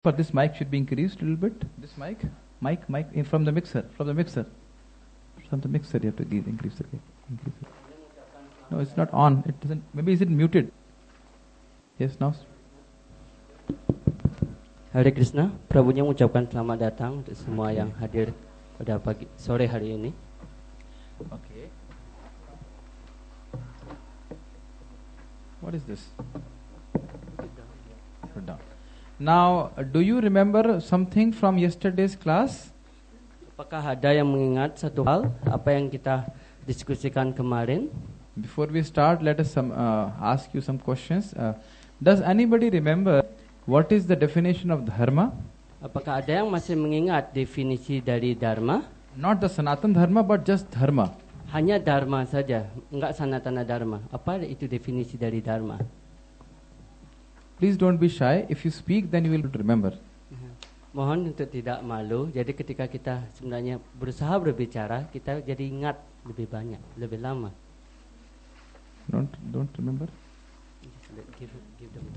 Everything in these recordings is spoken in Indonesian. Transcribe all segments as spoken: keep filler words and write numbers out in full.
But this mic should be increased a little bit. This mic, mic, mic in from the mixer, from the mixer, from the mixer. You have to give, increase it. Increase it. No, it's not on. It doesn't. Maybe is it muted? Yes, now. Hare Krishna, Prabunya mengucapkan selamat datang untuk semua yang hadir pada pagi sore hari ini. Okay. What is this? Put down. Now, do you remember something from yesterday's class? Apakah ada yang mengingat satu hal apa yang kita diskusikan kemarin? Before we start, let us some, uh, ask you some questions. Uh, does anybody remember what is the definition of dharma? Apakah ada yang masih mengingat definisi dari dharma? Not the Sanatan dharma, but just dharma. Hanya dharma saja, enggak sanatana dharma. Apa itu definisi dari dharma? Please don't be shy. If you speak, then you will remember. Mohon untuk tidak malu. Jadi ketika kita sebenarnya berusaha berbicara, kita jadi ingat lebih banyak, lebih lama. Don't don't remember? Give, give them.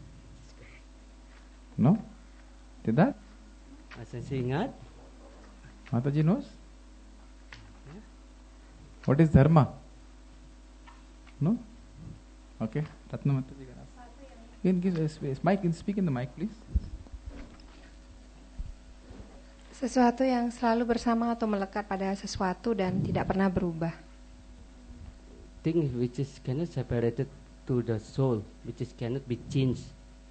No? Did that? Masih ingat? Mataji knows? What is dharma? No? Okay. Ratna Mataji can ask. In give a space. Mic, in speak in the mic, please. Sesuatu yang selalu bersama atau melekat pada sesuatu dan tidak pernah berubah. Thing which is cannot separated to the soul, which is cannot be changed.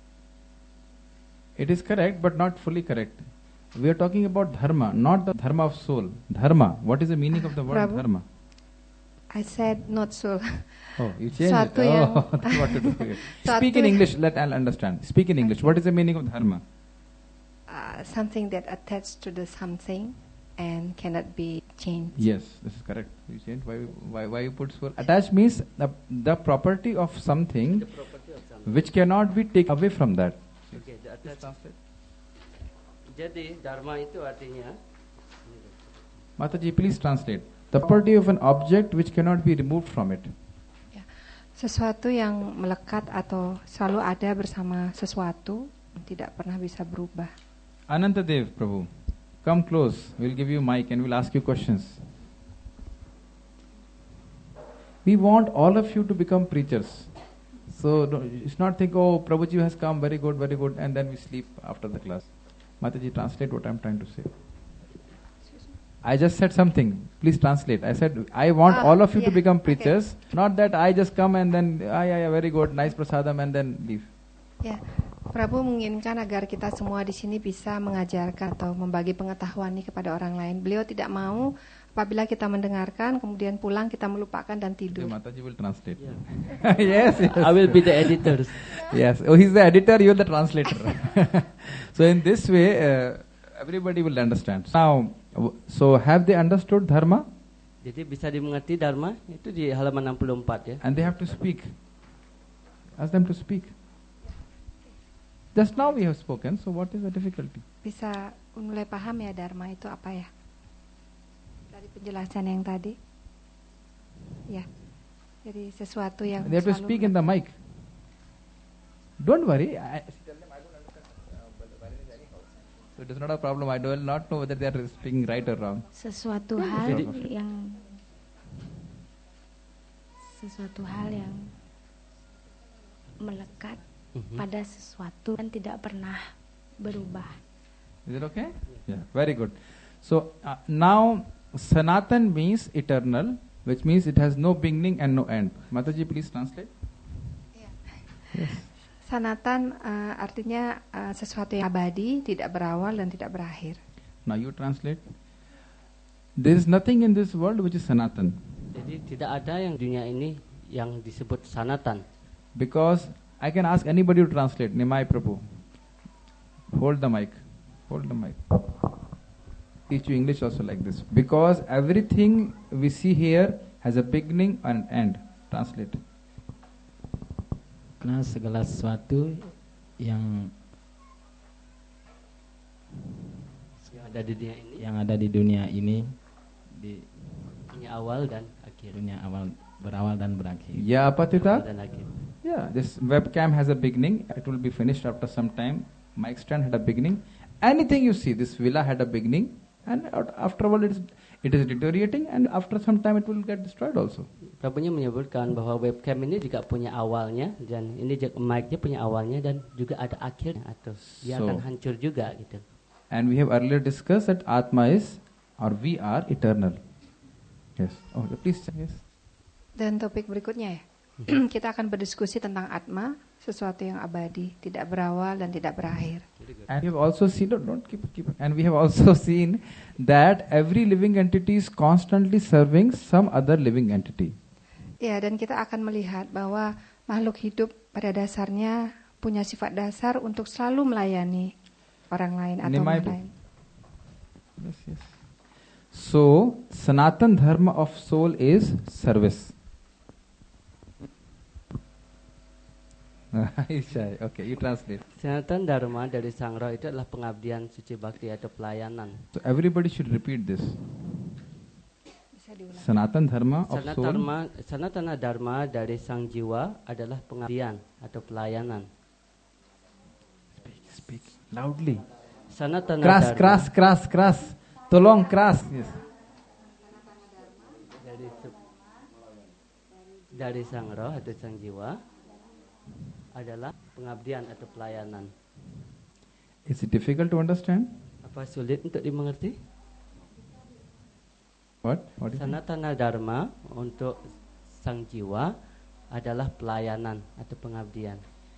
It is correct, but not fully correct. We are talking about dharma, not the dharma of soul. Dharma. What is the meaning of the word Prabhu? dharma? I said not soul. Oh, you changed Suatu it. yang- Oh, that's what to do. Okay. Suatu Speak in yang- English. Let I'll understand. Speak in English. What is the meaning of dharma? Uh, something that attached to the something and cannot be changed. Yes, this is correct. You changed. Why? Why? Why you put soul? Attached means the the property of something The property of something. which cannot be taken away from that. Okay, the attached. Jadi dharma itu artinya Mataji, please translate. The property of an object which cannot be removed from it. Sesuatu yang melekat atau selalu ada bersama sesuatu tidak pernah bisa berubah. Anantadev Prabhu, come close. We'll give you mic and we'll ask you questions. We want all of you to become preachers. So don't- it's not think, oh, Prabhuji has come, very good, very good, and then we sleep after the class. Mataji, translate what I'm trying to say. I just said something. Please translate. I said, I want Ah, all of you to yeah, become okay. preachers. Not that I just come and then, ah, yeah, yeah, very good, nice prasadam, and then leave. Ya, Prabu menginginkan agar kita semua di sini bisa mengajarkan atau membagi pengetahuan ini kepada orang lain. Beliau tidak mau apabila kita mendengarkan, kemudian pulang kita melupakan dan Okay, tidur. Mataji will translate. Yeah. yes, yes. I will be the editors. Yes. Oh, he's the editor, you're the translator. So in this way, uh, everybody will understand. Now, w- so have they understood dharma? Jadi bisa dimengerti dharma itu di halaman enam puluh empat ya. And they have to speak. Ask them to speak. Just now we have spoken, so what is the difficulty? Bisa mulai paham ya Dharma itu apa ya? Dari penjelasan yang tadi. Ya. Jadi sesuatu yang They have to selalu speak in the mic. Don't worry. I, tell them I don't understand. So it is not a problem. I do not know whether they are speaking right or wrong. Sesuatu hal Jadi- yang sesuatu hal yang melekat Mhm. pada sesuatu dan tidak pernah berubah. Is it okay? Yeah, very good. So uh, now Sanatan means eternal, which means it has no beginning and no end. Mataji, please translate. Yes. Sanatan uh, artinya uh, sesuatu yang abadi, tidak berawal dan tidak berakhir. Now you translate. There is nothing in this world which is Sanatan, Jadi tidak ada yang dunia ini yang disebut sanatan. because I can ask anybody to translate. Nimai Prabhu, hold the mic. Hold the mic. Teach you English also like this. Because everything we see here has a beginning and end. Translate. Karena segala sesuatu yang Yang ada di dunia ini yang ada di dunia ini di punya awal dan akhir. dunia awal berawal dan berakhir. Ya, apa Awal Tita? dan akhir. Yeah, this webcam has a beginning. It will be finished after some time. mic stand had a beginning. Anything you see, this villa had a beginning, and after all it is, it is deteriorating, and after some time it will get destroyed also. Prabunya menyebutkan bahwa webcam ini juga punya awalnya, dan ini mic-nya punya awalnya dan juga ada akhirnya, atau dia So, akan hancur juga gitu. And we have earlier discussed that Atma is, or we are eternal. Yes. Oh, please. Yes. Dan topik berikutnya ya, kita akan berdiskusi tentang Atma, sesuatu yang abadi, tidak berawal dan tidak berakhir. And we have also seen, don't, don't keep, keep. And we have also seen that every living entity is constantly serving some other living entity. Ya, dan kita akan melihat bahwa makhluk hidup pada dasarnya punya sifat dasar untuk selalu melayani orang lain atau Nimai, melayani. Yes, yes. So, Sanatan Dharma of soul is service. Okay, you translate. Sanatan Dharma dari Sang Roh itu adalah pengabdian suci bakti atau pelayanan. So everybody should repeat this. Bisa diulang. Sanatan Dharma of soul. Sanatana, Sanatana Dharma dari Sang Jiwa adalah pengabdian atau pelayanan. Speak, speak loudly. Sanatana Keras, Dharma keras, keras, keras. Tolong keras. Yes. dari dari Sang Roh atau Sang Jiwa adalah pengabdian atau pelayanan. Is it difficult to understand? Apa sulit untuk dimengerti? What? What is it? Sanatana Dharma untuk Sang Jiwa adalah pelayanan atau pengabdian.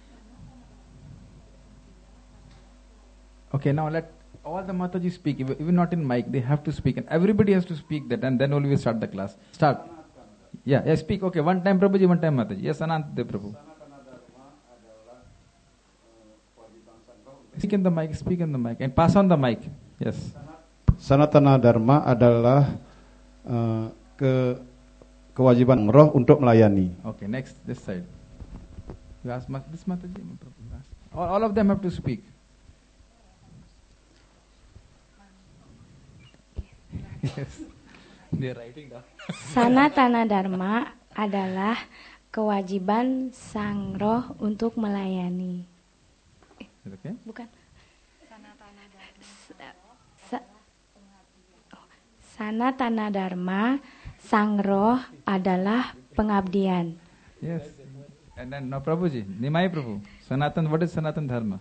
Okay, now let all the Mataji speak, even even not in mic, they have to speak, and everybody has to speak that, and then only we start the class. Start. Yeah, yeah, speak. Okay, one time Prabhuji, one time Mataji. Yes, Anant Dev Prabhu. Speak in the mic, speak in the mic, and pass on the mic. Yes. Sanatana Dharma adalah uh, ke kewajiban roh untuk melayani. Okay, next, this side. You ask Ma- this Mataji. All, all of them have to speak. Yes. They are writing down. Sanatana Dharma adalah kewajiban Sang Roh untuk melayani. Is it okay? Bukan. Sa- oh, Sanatana Dharma, Sang Roh adalah pengabdian. Yes. And then now Prabhuji, Nimai Prabhu. Sanatan, what is Sanatan Dharma?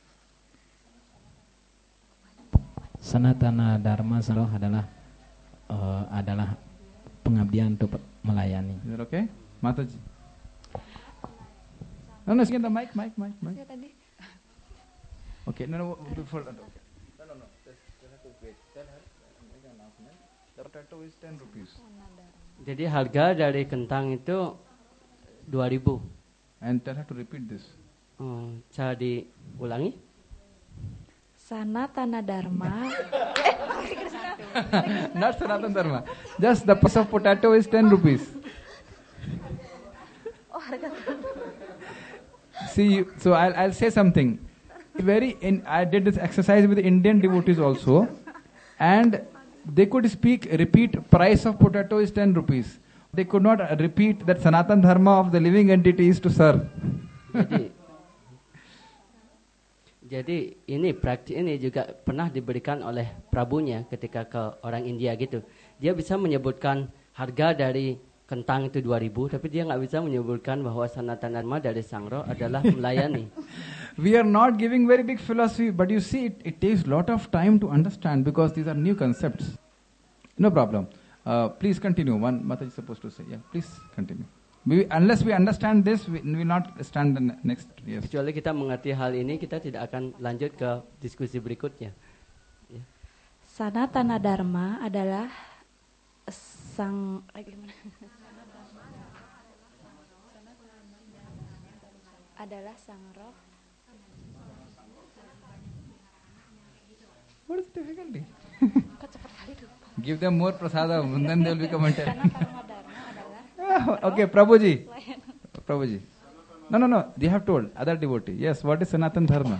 Sanatana Dharma Sang Roh adalah uh, adalah pengabdian untuk melayani. Is that okay? Mataji. No, no, speak in the mic, mic, mic, mic. Okay, no, no, before that. Okay. No, no, no. Just, just have to wait. Tell her, make an announcement. The potato is ten rupees. Jadi harga dari kentang itu dua ribu. And tell her to repeat this. Hmm, cara diulangi? Sanatana Dharma, Not Sanatan Dharma. Just the piece of potato is ten rupees. See, so I'll, I'll say something. Very, in, I did this exercise with the Indian devotees also, and they could speak, repeat, price of potato is ten rupees. They could not uh, repeat that Sanatan Dharma of the living entity is to serve. Jadi, jadi ini praktik ini juga pernah diberikan oleh prabunya ketika ke orang India gitu. Dia bisa menyebutkan harga dari kentang itu dua ribu, tapi dia nggak bisa menyebutkan bahwa Sanatana Dharma dari Sang Roh adalah melayani. We are not giving very big philosophy, but you see, it, it takes lot of time to understand because these are new concepts. No problem. Uh, please continue. One Mataji is supposed to say. Yeah, please continue. We, unless we understand this, we will not stand the ne- next. Yes. Kecuali kita mengerti hal ini, kita tidak akan lanjut ke diskusi berikutnya. Ya. Sanatana Dharma adalah sang eh, gimana? adalah Sang Roh. What is the difficulty? Give them more prasada, and then they will become intelligent. Sanatana Dharma adalah Okay, Prabhuji. Prabhuji. No, no, no. They have told other devotee. Yes, what is Sanatan Dharma?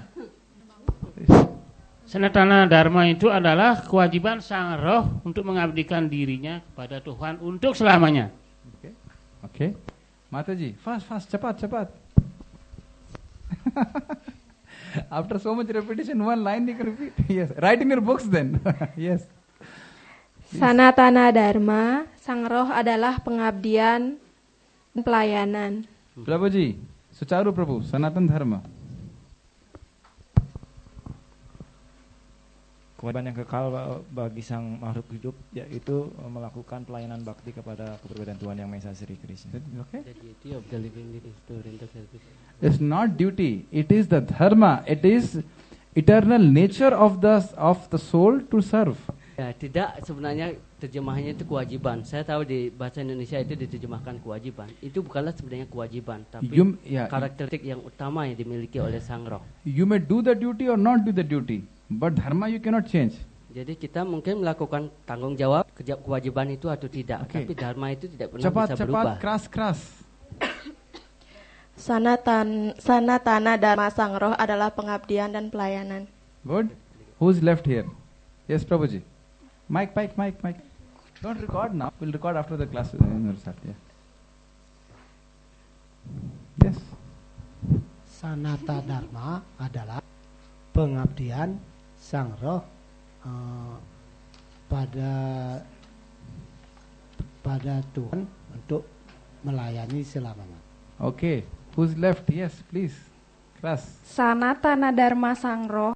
Sanatana Dharma itu adalah kewajiban Sang Roh untuk mengabdikan dirinya kepada Tuhan untuk selamanya. Okay. Okay. Mataji, fast, fast, cepat, cepat. After so much repetition, one line you can repeat. Yes. Write in your books then. Yes. Sanatana Dharma, Sang Roh adalah pengabdian dan pelayanan. Prabhuji, Sucharu Prabhu, Sanatan Dharma. Kewajiban yang kekal bagi sang makhluk hidup yaitu melakukan pelayanan bakti kepada kepribadian Tuhan Yang Maha Esa Sri Krishna. Okay. The duty of the living being is to render service. It's not duty. It is the dharma. It is eternal nature of the of the soul to serve. Ya, tidak sebenarnya terjemahannya itu kewajiban. Saya tahu di bahasa Indonesia itu diterjemahkan kewajiban. Itu bukanlah sebenarnya kewajiban, tapi You, yeah, karakteristik yang utama yang dimiliki oleh Sang Roh. you may do the duty or not do the duty, but dharma you cannot change. Jadi kita mungkin melakukan tanggung jawab kerja kewajiban itu atau tidak, Okay. tapi dharma itu tidak pernah Cepat, bisa cepat, berubah. keras, keras. Sanatan, Sanatana Dharma Sang Roh adalah pengabdian dan pelayanan. Good. Who's left here? Yes, Prabhuji. Mike, Mike, Mike, Mike. Don't record now. We'll record after the class. Yeah. Yes. Sanata Dharma adalah pengabdian Sang Roh uh, pada pada Tuhan untuk melayani selama-lamanya. Okay. Who's left? Yes, please. Keras. Sanatana Dharma Sang Roh